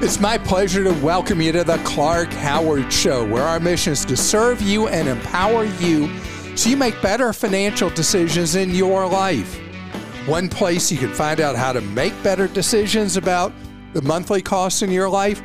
It's my pleasure to welcome you to the Clark Howard Show, where our mission is to serve you and empower you so you make better financial decisions in your life. One place you can find out how to make better decisions about the monthly costs in your life,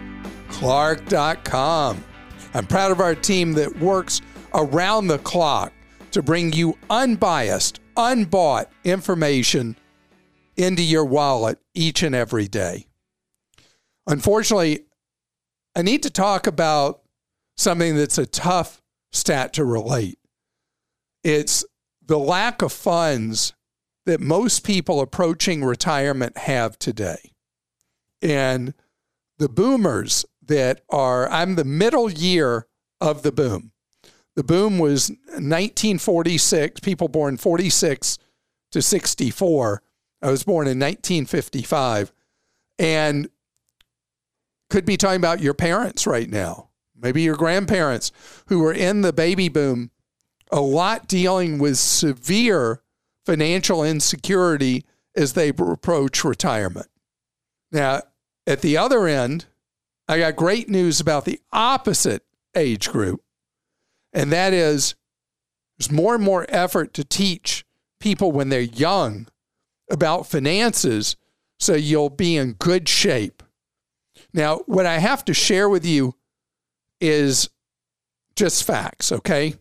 Clark.com. I'm proud of our team that works around the clock to bring you unbiased, unbought information into your wallet each and every day. Unfortunately, I need to talk about something that's a tough stat to relate. It's the lack of funds that most people approaching retirement have today. And the boomers that are, I'm the middle year of the boom. The boom was 1946, people born 46 to 64. I was born in 1955. And could be talking about your parents right now, maybe your grandparents who were in the baby boom, a lot dealing with severe financial insecurity as they approach retirement. Now, at the other end, I got great news about the opposite age group, and that is there's more and more effort to teach people when they're young about finances so you'll be in good shape. Now, what I have to share with you is just facts, okay?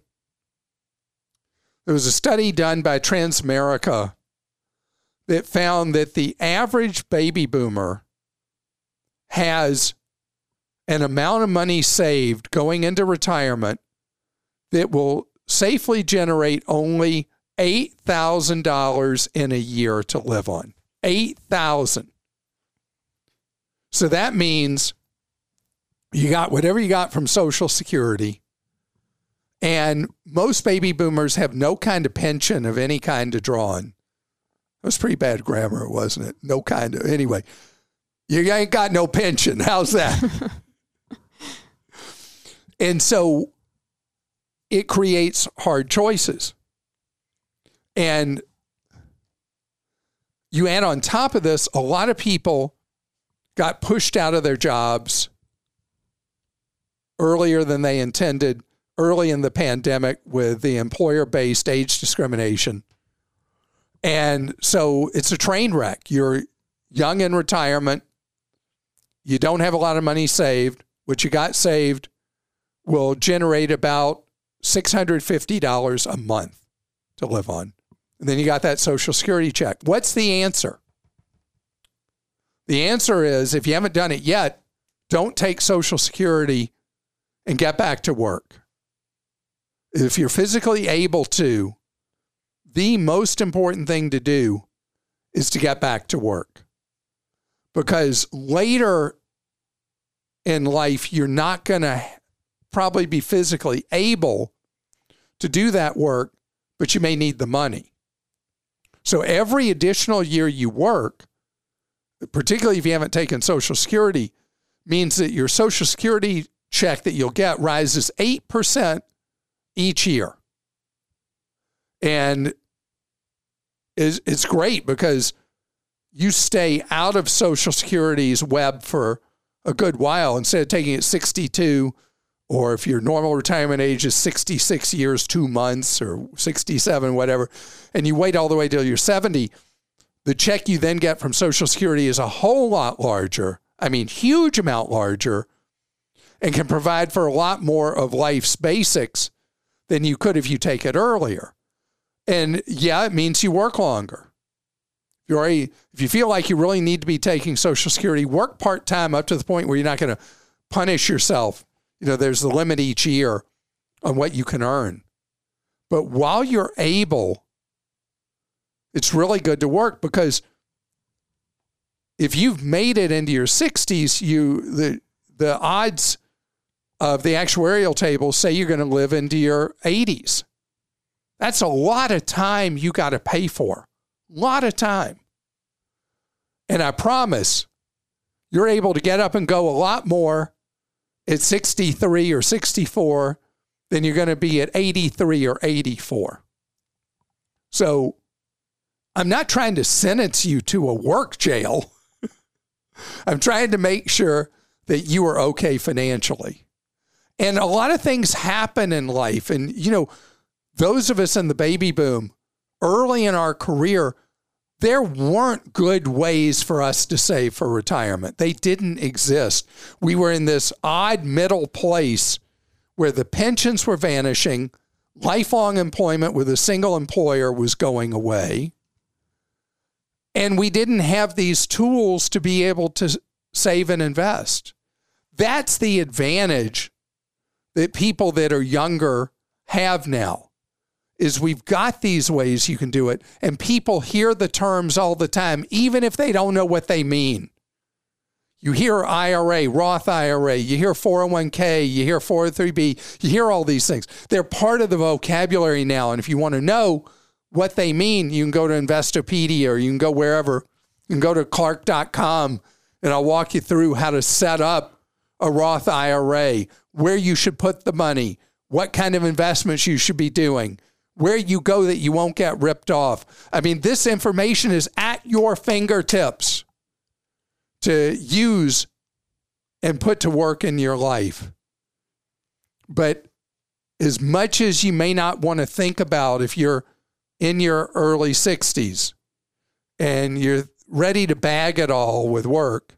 There was a study done by Transamerica that found that the average baby boomer has an amount of money saved going into retirement that will safely generate only $8,000 in a year to live on. $8,000. So that means you got whatever you got from Social Security, and most baby boomers have no kind of pension of any kind to draw on. That was pretty bad grammar, wasn't it? No kind of. Anyway, you ain't got no pension. How's that? And so it creates hard choices. And you add on top of this, a lot of people got pushed out of their jobs earlier than they intended, early in the pandemic with the employer-based age discrimination. And so it's a train wreck. You're young in retirement. You don't have a lot of money saved. What you got saved will generate about $650 a month to live on. And then you got that Social Security check. What's the answer? The answer is, if you haven't done it yet, don't take Social Security and get back to work. If you're physically able to, the most important thing to do is to get back to work. Because later in life, you're not going to probably be physically able to do that work, but you may need the money. So every additional year you work, particularly if you haven't taken Social Security, means that your Social Security check that you'll get rises 8% each year. And it's great because you stay out of Social Security's web for a good while. Instead of taking it 62, or if your normal retirement age is 66 years, 2 months, or 67, whatever, and you wait all the way till you're 70, the check you then get from Social Security is a whole lot larger. I mean, huge amount larger, and can provide for a lot more of life's basics than you could if you take it earlier. And yeah, it means you work longer. If you feel like you really need to be taking Social Security, work part-time up to the point where you're not going to punish yourself. You know, there's the limit each year on what you can earn. But while you're able, it's really good to work, because if you've made it into your 60s, the odds of the actuarial table say you're going to live into your 80s. That's a lot of time you got to pay for. A lot of time. And I promise you're able to get up and go a lot more at 63 or 64 than you're going to be at 83 or 84. So I'm not trying to sentence you to a work jail. I'm trying to make sure that you are okay financially. And a lot of things happen in life. And, those of us in the baby boom, early in our career, there weren't good ways for us to save for retirement. They didn't exist. We were in this odd middle place where the pensions were vanishing, lifelong employment with a single employer was going away, and we didn't have these tools to be able to save and invest. That's the advantage that people that are younger have now. Is we've got these ways you can do it, and people hear the terms all the time, even if they don't know what they mean. You hear IRA, Roth IRA, you hear 401k, you hear 403b, you hear all these things. They're part of the vocabulary now, and if you want to know what they mean, you can go to Investopedia, or you can go wherever. You can go to Clark.com, and I'll walk you through how to set up a Roth IRA, where you should put the money, what kind of investments you should be doing, where you go that you won't get ripped off. I mean, this information is at your fingertips to use and put to work in your life. But as much as you may not want to think about if you're in your early 60s and you're ready to bag it all with work,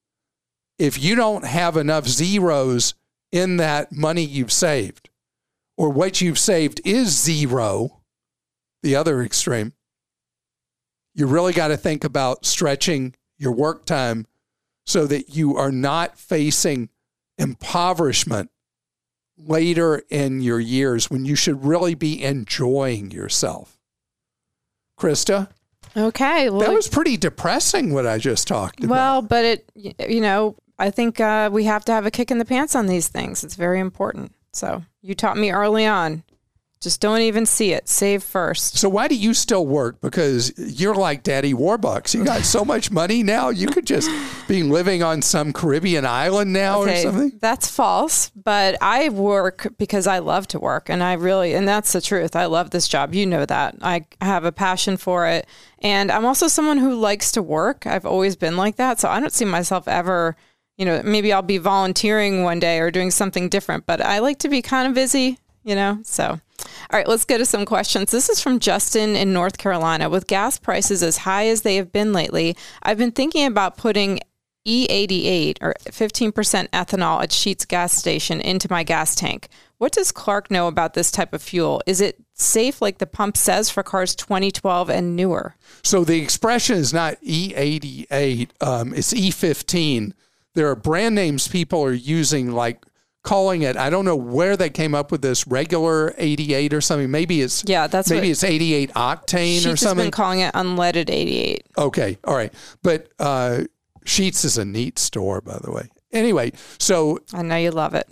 if you don't have enough zeros in that money you've saved, or what you've saved is zero, the other extreme, you really got to think about stretching your work time so that you are not facing impoverishment later in your years when you should really be enjoying yourself. Krista? Okay. Well, that was pretty depressing what I just talked about. Well, but I think we have to have a kick in the pants on these things. It's very important. So you taught me early on, just don't even see it. Save first. So why do you still work? Because you're like Daddy Warbucks. You got so much money now. You could just be living on some Caribbean island now or something. That's false. But I work because I love to work. And that's the truth. I love this job. You know that. I have a passion for it. And I'm also someone who likes to work. I've always been like that. So I don't see myself ever, maybe I'll be volunteering one day or doing something different, but I like to be kind of busy, so. All right, let's go to some questions. This is from Justin in North Carolina. With gas prices as high as they have been lately, I've been thinking about putting E88 or 15% ethanol at Sheetz gas station into my gas tank. What does Clark know about this type of fuel? Is it safe like the pump says for cars 2012 and newer? So the expression is not E88, it's E15. There are brand names people are using, like calling it, I don't know where they came up with this, regular 88 or something. Maybe it's it's 88 octane or something. Sheetz has been calling it unleaded 88. Okay, all right. But Sheetz is a neat store, by the way. Anyway, so I know you love it.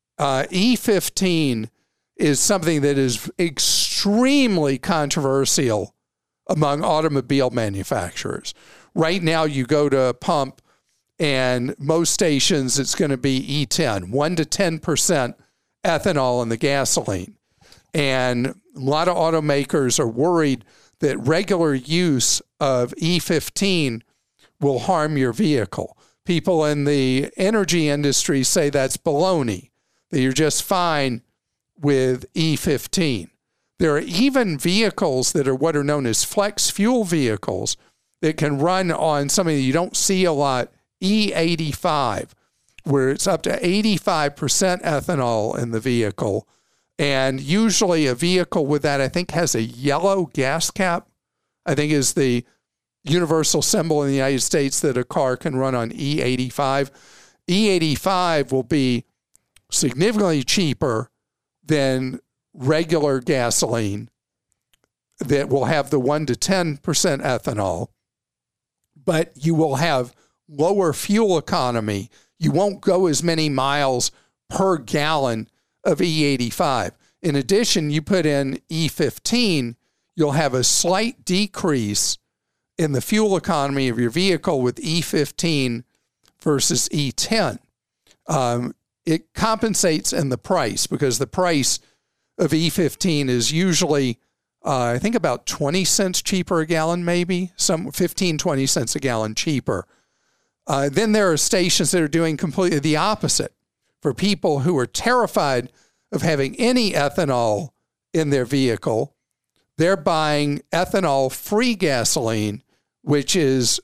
E15 is something that is extremely controversial among automobile manufacturers. Right now, you go to a pump, and most stations, it's going to be E10, 1 to 10% ethanol in the gasoline. And a lot of automakers are worried that regular use of E15 will harm your vehicle. People in the energy industry say that's baloney, that you're just fine with E15. There are even vehicles that are what are known as flex fuel vehicles that can run on something that you don't see a lot, E85, where it's up to 85% ethanol in the vehicle. And usually a vehicle with that, I think, has a yellow gas cap, I think is the universal symbol in the United States that a car can run on E85. E85 will be significantly cheaper than regular gasoline that will have the 1 to 10% ethanol, but you will have lower fuel economy. You won't go as many miles per gallon of E85. In addition, you put in E15, you'll have a slight decrease in the fuel economy of your vehicle with E15 versus E10. It compensates in the price because the price of E15 is usually, I think, about 20 cents cheaper a gallon, maybe, some 15, 20 cents a gallon cheaper Then there are stations that are doing completely the opposite. For people who are terrified of having any ethanol in their vehicle, they're buying ethanol-free gasoline, which is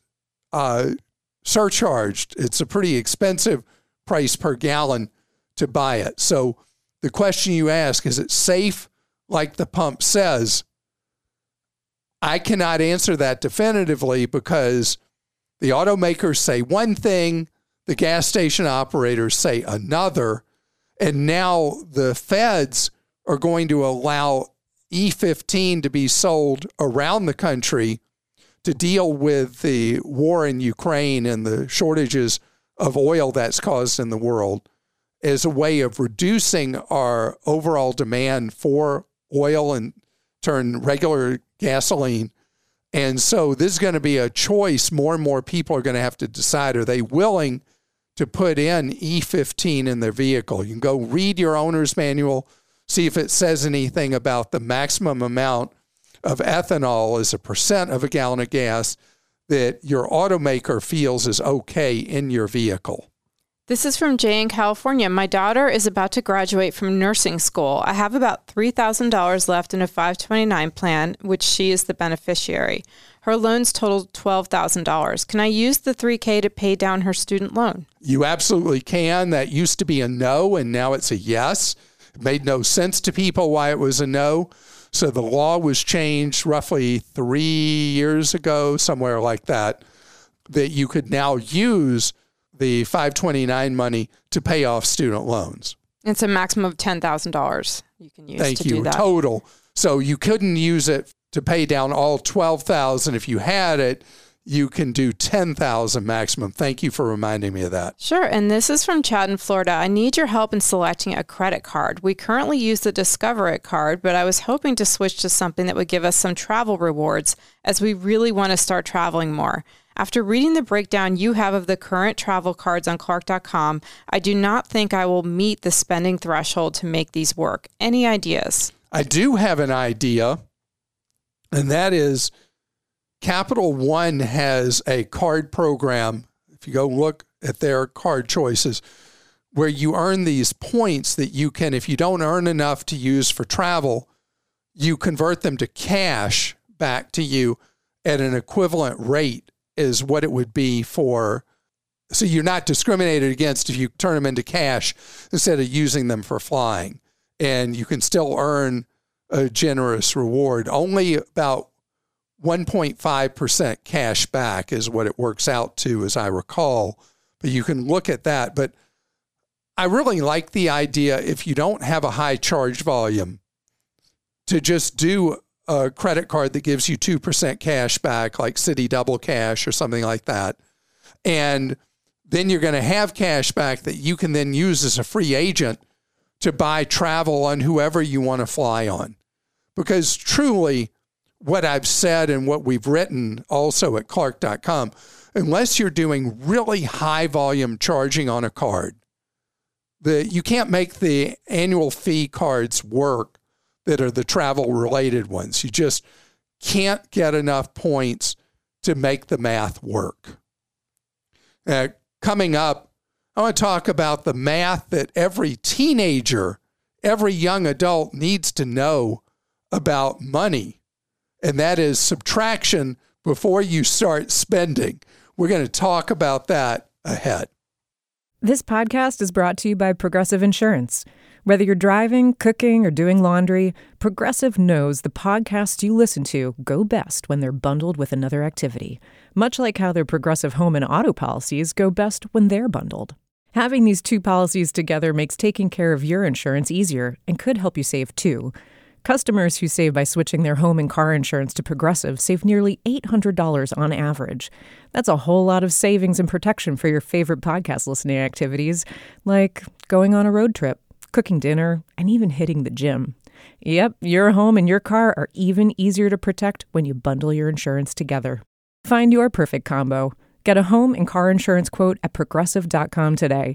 surcharged. It's a pretty expensive price per gallon to buy it. So the question you ask, is it safe like the pump says? I cannot answer that definitively because the automakers say one thing, the gas station operators say another, and now the feds are going to allow E15 to be sold around the country to deal with the war in Ukraine and the shortages of oil that's caused in the world as a way of reducing our overall demand for oil and turn regular gasoline. And so this is going to be a choice. More and more people are going to have to decide, are they willing to put in E15 in their vehicle? You can go read your owner's manual, see if it says anything about the maximum amount of ethanol as a percent of a gallon of gas that your automaker feels is okay in your vehicle. This is from Jay in California. My daughter is about to graduate from nursing school. I have about $3,000 left in a 529 plan, which she is the beneficiary. Her loans total $12,000. Can I use the $3,000 to pay down her student loan? You absolutely can. That used to be a no, and now it's a yes. It made no sense to people why it was a no. So the law was changed roughly 3 years ago, somewhere like that, that you could now use the 529 money to pay off student loans. It's a maximum of $10,000 you can use Thank to you. do that. Total. So you couldn't use it to pay down all $12,000. If you had it, you can do $10,000 maximum. Thank you for reminding me of that. Sure. And this is from Chad in Florida. I need your help in selecting a credit card. We currently use the Discover It card, but I was hoping to switch to something that would give us some travel rewards as we really want to start traveling more. After reading the breakdown you have of the current travel cards on Clark.com, I do not think I will meet the spending threshold to make these work. Any ideas? I do have an idea, and that is Capital One has a card program, if you go look at their card choices, where you earn these points that you can, if you don't earn enough to use for travel, you convert them to cash back to you at an equivalent rate is what it would be for. So you're not discriminated against if you turn them into cash instead of using them for flying. And you can still earn a generous reward. Only about 1.5% cash back is what it works out to, as I recall. But you can look at that. But I really like the idea, if you don't have a high charge volume, to just do a credit card that gives you 2% cash back, like Citi Double Cash or something like that. And then you're going to have cash back that you can then use as a free agent to buy travel on whoever you want to fly on. Because truly, what I've said and what we've written also at Clark.com, unless you're doing really high volume charging on a card, you can't make the annual fee cards work that are the travel related ones. You just can't get enough points to make the math work. Coming up, I want to talk about the math that every teenager, every young adult needs to know about money. And that is subtraction before you start spending. We're going to talk about that ahead. This podcast is brought to you by Progressive Insurance. Whether you're driving, cooking, or doing laundry, Progressive knows the podcasts you listen to go best when they're bundled with another activity, much like how their Progressive home and auto policies go best when they're bundled. Having these two policies together makes taking care of your insurance easier and could help you save too. Customers who save by switching their home and car insurance to Progressive save nearly $800 on average. That's a whole lot of savings and protection for your favorite podcast listening activities, like going on a road trip, cooking dinner, and even hitting the gym. Yep, your home and your car are even easier to protect when you bundle your insurance together. Find your perfect combo. Get a home and car insurance quote at Progressive.com today.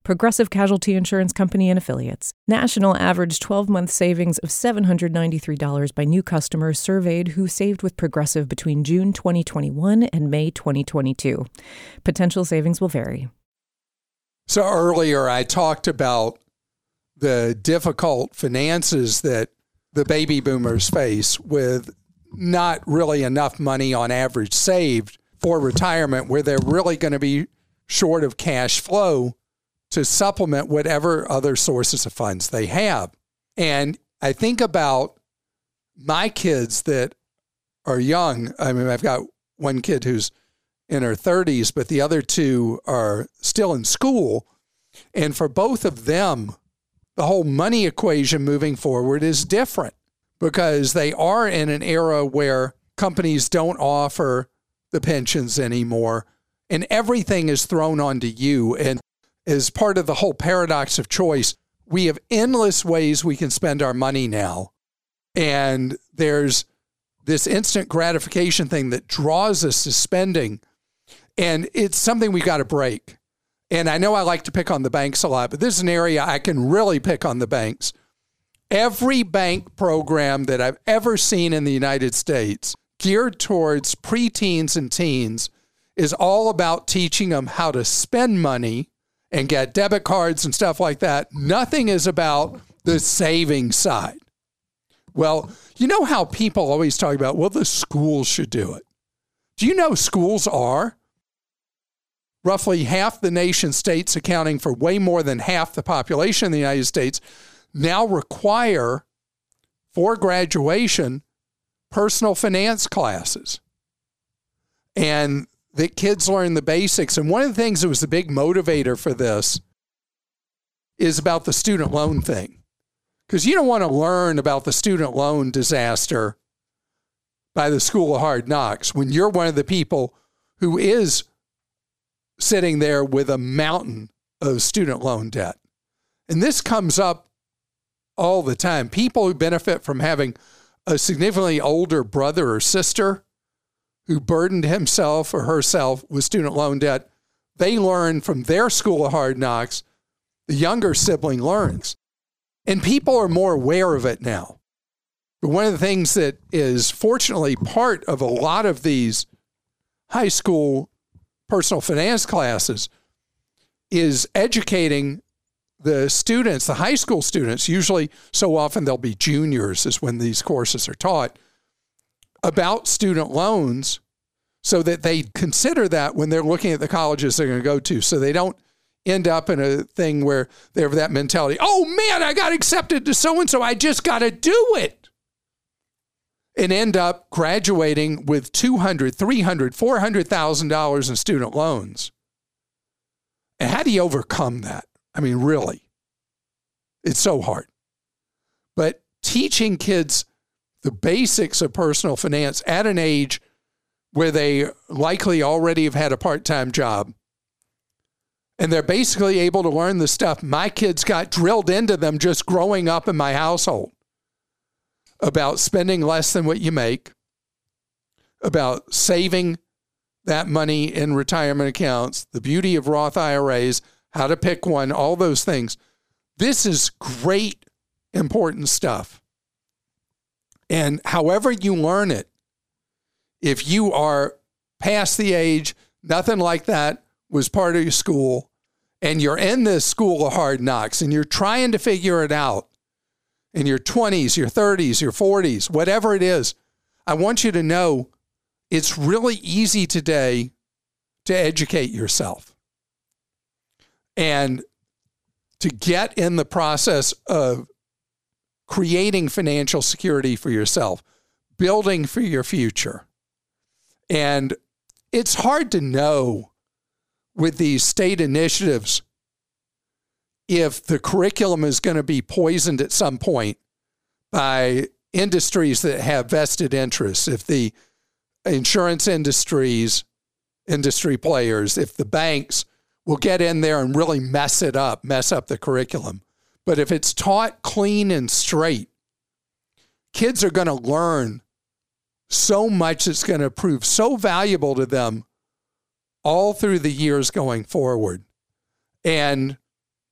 Progressive Casualty Insurance Company and Affiliates. National average 12-month savings of $793 by new customers surveyed who saved with Progressive between June 2021 and May 2022. Potential savings will vary. So earlier I talked about the difficult finances that the baby boomers face with not really enough money on average saved for retirement, where they're really going to be short of cash flow to supplement whatever other sources of funds they have. And I think about my kids that are young. I mean, I've got one kid who's in her 30s, but the other two are still in school. And for both of them, the whole money equation moving forward is different because they are in an era where companies don't offer the pensions anymore and everything is thrown onto you. And as part of the whole paradox of choice, we have endless ways we can spend our money now. And there's this instant gratification thing that draws us to spending. And it's something we got to break. And I know I like to pick on the banks a lot, but this is an area I can really pick on the banks. Every bank program that I've ever seen in the United States geared towards preteens and teens is all about teaching them how to spend money and get debit cards and stuff like that. Nothing is about the saving side. Well, you know how people always talk about, well, the schools should do it. Do you know schools are? Roughly half the nation's states, accounting for way more than half the population in the United States, now require for graduation personal finance classes. And that kids learn the basics. And one of the things that was the big motivator for this is about the student loan thing. Because you don't want to learn about the student loan disaster by the School of Hard Knocks when you're one of the people who is sitting there with a mountain of student loan debt. And this comes up all the time. People who benefit from having a significantly older brother or sister who burdened himself or herself with student loan debt, they learn from their School of Hard Knocks, the younger sibling learns. And people are more aware of it now. But one of the things that is fortunately part of a lot of these high school personal finance classes is educating the students, the high school students, usually so often they'll be juniors is when these courses are taught, about student loans so that they consider that when they're looking at the colleges they're going to go to, so they don't end up in a thing where they have that mentality, oh man, I got accepted to so-and-so, I just got to do it. And end up graduating with $200,000, $300,000, $400,000 in student loans. And how do you overcome that? I mean, really, it's so hard. But teaching kids the basics of personal finance at an age where they likely already have had a part-time job, and they're basically able to learn the stuff my kids got drilled into them just growing up in my household about spending less than what you make, about saving that money in retirement accounts, the beauty of Roth IRAs, how to pick one, all those things. This is great, important stuff. And however you learn it, if you are past the age, nothing like that was part of your school, and you're in this School of Hard Knocks, and you're trying to figure it out in your 20s, your 30s, your 40s, whatever it is, I want you to know it's really easy today to educate yourself and to get in the process of creating financial security for yourself, building for your future. And it's hard to know with these state initiatives if the curriculum is going to be poisoned at some point by industries that have vested interests, if the insurance industry players, if the banks will get in there and really mess up the curriculum. But if it's taught clean and straight, kids are going to learn so much that's going to prove so valuable to them all through the years going forward. And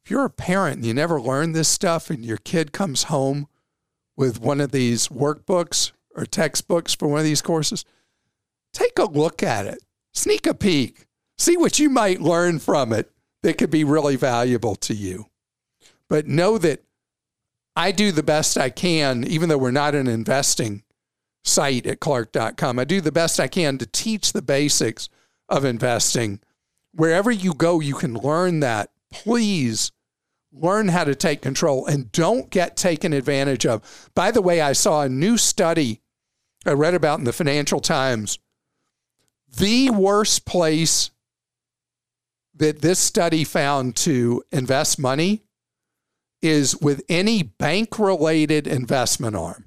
if you're a parent and you never learn this stuff and your kid comes home with one of these workbooks or textbooks for one of these courses, take a look at it. Sneak a peek. See what you might learn from it that could be really valuable to you. But know that I do the best I can, even though we're not an investing site at Clark.com. I do the best I can to teach the basics of investing. Wherever you go, you can learn that. Please learn how to take control and don't get taken advantage of. By the way, I saw a new study I read about in the Financial Times. The worst place that this study found to invest money is with any bank-related investment arm.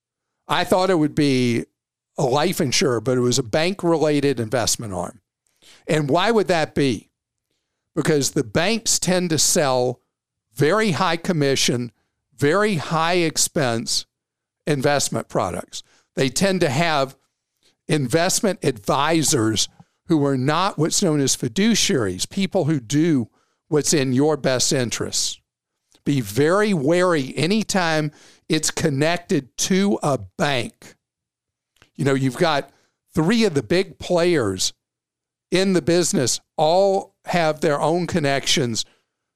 I thought it would be a life insurer, but it was a bank-related investment arm. And why would that be? Because the banks tend to sell very high commission, very high expense investment products. They tend to have investment advisors who are not what's known as fiduciaries, people who do what's in your best interests. Be very wary anytime it's connected to a bank. You know, you've got 3 of the big players in the business all have their own connections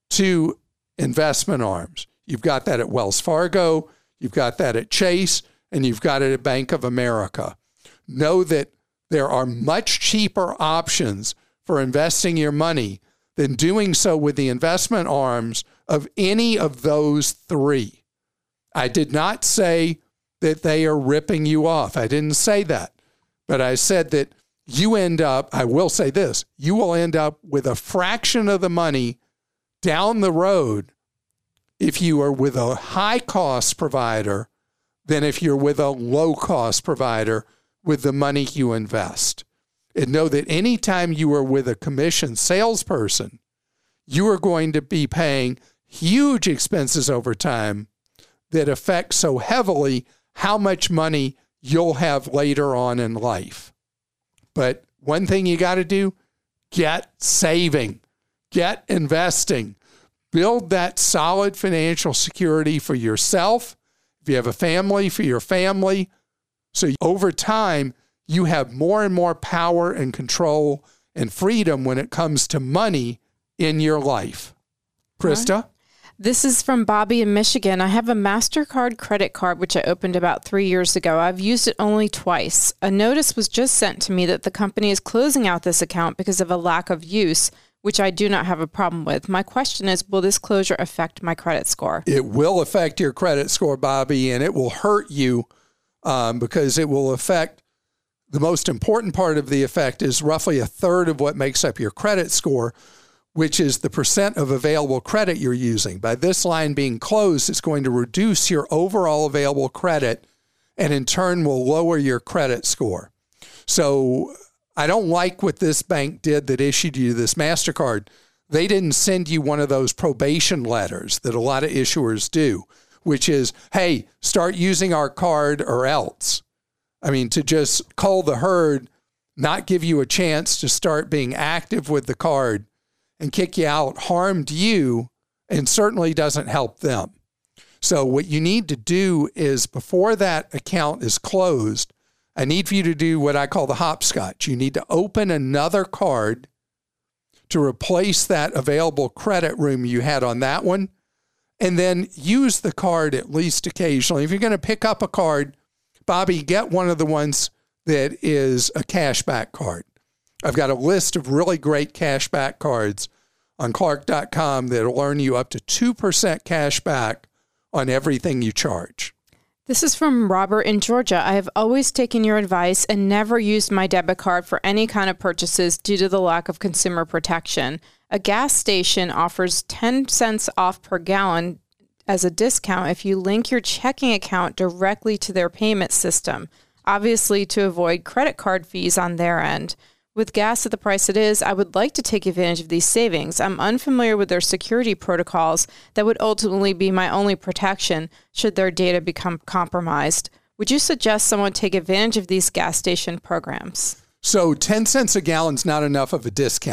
to investment arms. You've got that at Wells Fargo, you've got that at Chase, and you've got it at Bank of America. Know that there are much cheaper options for investing your money than doing so with the investment arms of any of those 3. I did not say that they are ripping you off. I didn't say that. But I said that you end up, I will say this, you will end up with a fraction of the money down the road if you are with a high-cost provider than if you're with a low-cost provider with the money you invest. And know that anytime you are with a commissioned salesperson, you are going to be paying huge expenses over time that affect so heavily how much money you'll have later on in life. But one thing you got to do, get saving, get investing, build that solid financial security for yourself. If you have a family, for your family. So over time, you have more and more power and control and freedom when it comes to money in your life. Krista? This is from Bobby in Michigan. I have a MasterCard credit card, which I opened about 3 years ago. I've used it only twice. A notice was just sent to me that the company is closing out this account because of a lack of use, which I do not have a problem with. My question is, will this closure affect my credit score? It will affect your credit score, Bobby, and it will hurt you because it will affect, the most important part of the effect is roughly 1/3 of what makes up your credit score, which is the percent of available credit you're using. By this line being closed, it's going to reduce your overall available credit and in turn will lower your credit score. So I don't like what this bank did that issued you this MasterCard. They didn't send you one of those probation letters that a lot of issuers do, which is, hey, start using our card or else. I mean, to just cull the herd, not give you a chance to start being active with the card and kick you out, harmed you and certainly doesn't help them. So what you need to do is, before that account is closed, I need for you to do what I call the hopscotch. You need to open another card to replace that available credit room you had on that one, and then use the card at least occasionally. If you're going to pick up a card, Bobby, get one of the ones that is a cashback card. I've got a list of really great cashback cards on Clark.com that'll earn you up to 2% cash back on everything you charge. This is from Robert in Georgia. I have always taken your advice and never used my debit card for any kind of purchases due to the lack of consumer protection. A gas station offers 10 cents off per gallon as a discount if you link your checking account directly to their payment system, obviously to avoid credit card fees on their end. With gas at the price it is, I would like to take advantage of these savings. I'm unfamiliar with their security protocols that would ultimately be my only protection should their data become compromised. Would you suggest someone take advantage of these gas station programs? So 10 cents a gallon is not enough of a discount.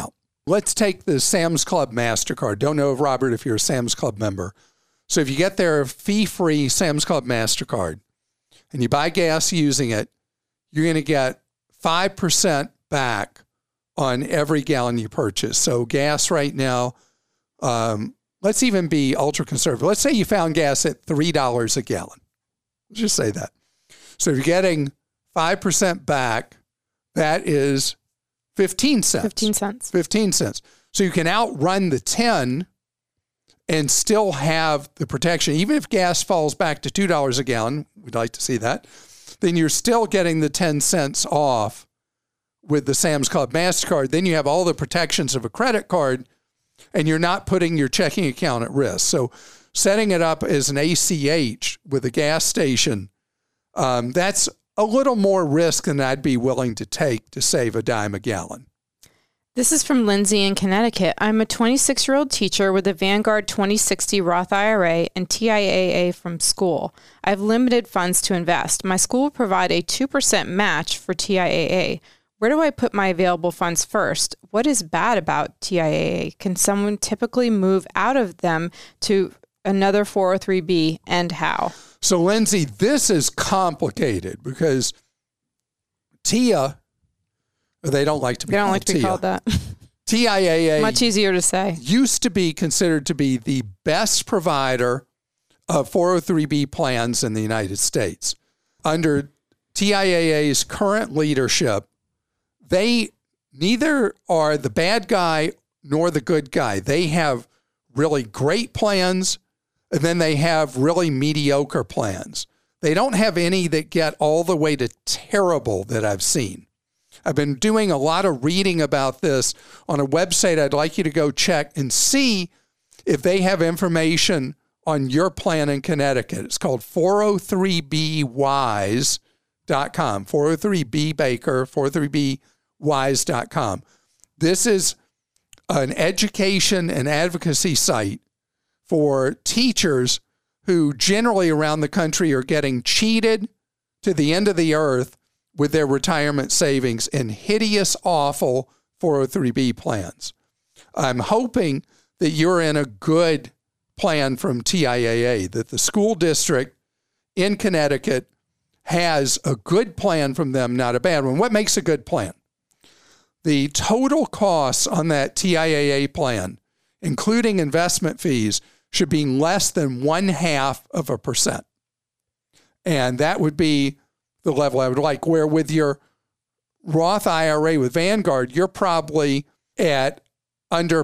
Let's take the Sam's Club MasterCard. Don't know, Robert, if you're a Sam's Club member. So if you get their fee-free Sam's Club MasterCard and you buy gas using it, you're going to get 5% back on every gallon you purchase. So gas right now, let's even be ultra conservative. Let's say you found gas at $3 a gallon. Let's just say that. So if you're getting 5% back, that is 15 cents. 15 cents. 15 cents. So you can outrun the 10 and still have the protection. Even if gas falls back to $2 a gallon, we'd like to see that, then you're still getting the 10 cents off with the Sam's Club MasterCard. Then you have all the protections of a credit card, and you're not putting your checking account at risk. So setting it up as an ACH with a gas station, that's a little more risk than I'd be willing to take to save a dime a gallon. This is from Lindsay in Connecticut. I'm a 26-year-old teacher with a Vanguard 2060 Roth IRA and TIAA from school. I have limited funds to invest. My school will provide a 2% match for TIAA. Where do I put my available funds first? What is bad about TIAA? Can someone typically move out of them to another 403B, and how? So, Lindsay, this is complicated because TIA, they don't like to be They don't called like to be TIA. called that. TIAA Much easier to say. used to be considered to be the best provider of 403B plans in the United States. Under TIAA's current leadership, they neither are the bad guy nor the good guy. They have really great plans, and then they have really mediocre plans. They don't have any that get all the way to terrible that I've seen. I've been doing a lot of reading about this on a website. I'd like you to go check and see if they have information on your plan in Connecticut. It's called 403bwise.com, 403bbaker, 403bwise.com. This is an education and advocacy site for teachers who generally around the country are getting cheated to the end of the earth with their retirement savings in hideous, awful 403B plans. I'm hoping that you're in a good plan from TIAA, that the school district in Connecticut has a good plan from them, not a bad one. What makes a good plan? The total costs on that TIAA plan, including investment fees, should be less than 0.5%. And that would be the level I would like, where with your Roth IRA with Vanguard, you're probably at under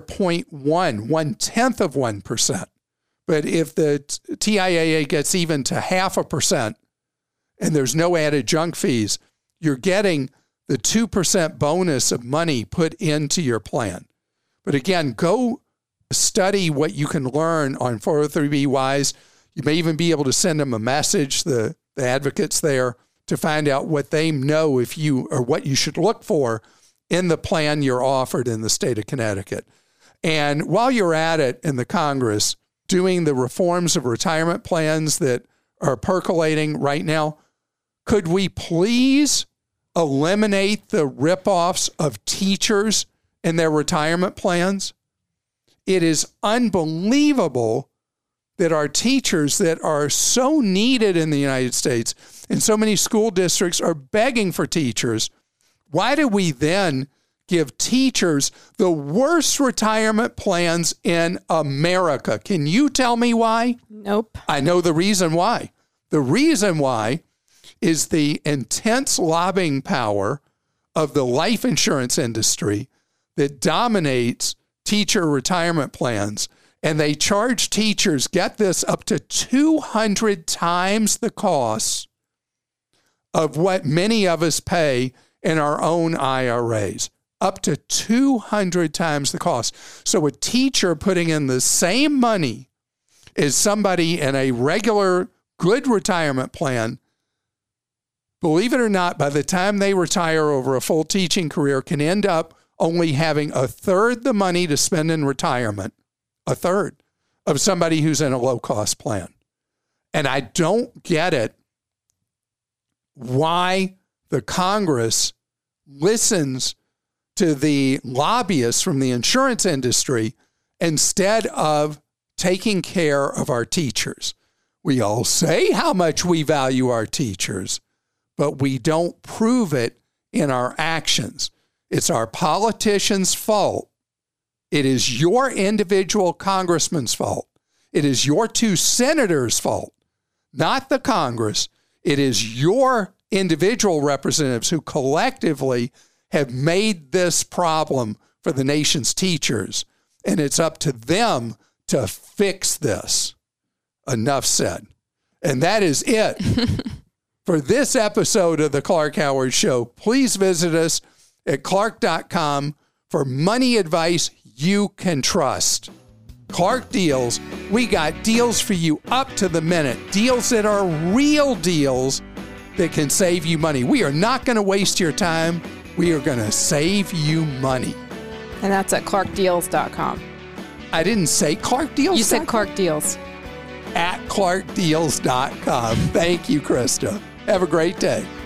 0.1%. But if the TIAA gets even to 0.5% and there's no added junk fees, you're getting the 2% bonus of money put into your plan. But again, go study what you can learn on 403B Wise. You may even be able to send them a message, the advocates there, to find out what they know if you or what you should look for in the plan you're offered in the state of Connecticut. And while you're at it in the Congress, doing the reforms of retirement plans that are percolating right now, could we please eliminate the ripoffs of teachers in their retirement plans? It is unbelievable that our teachers that are so needed in the United States and so many school districts are begging for teachers. Why do we then give teachers the worst retirement plans in America? Can you tell me why? Nope. I know the reason why. The reason why is the intense lobbying power of the life insurance industry that dominates teacher retirement plans. And they charge teachers, get this, up to 200 times the cost of what many of us pay in our own IRAs. Up to 200 times the cost. So a teacher putting in the same money as somebody in a regular good retirement plan, believe it or not, by the time they retire over a full teaching career, can end up only having a third the money to spend in retirement, a third of somebody who's in a low-cost plan. And I don't get it why the Congress listens to the lobbyists from the insurance industry instead of taking care of our teachers. We all say how much we value our teachers, but we don't prove it in our actions. It's our politicians' fault. It is your individual congressman's fault. It is your 2 senators' fault, not the Congress. It is your individual representatives who collectively have made this problem for the nation's teachers, and it's up to them to fix this. Enough said. And that is it for this episode of the Clark Howard Show. Please visit us at clark.com for money advice you can trust. Clark Deals, we got deals for you up to the minute. Deals that are real deals that can save you money. We are not going to waste your time. We are going to save you money. And that's at clarkdeals.com. I didn't say Clark Deals. You said Clark Deals. At clarkdeals.com. Thank you, Krista. Have a great day.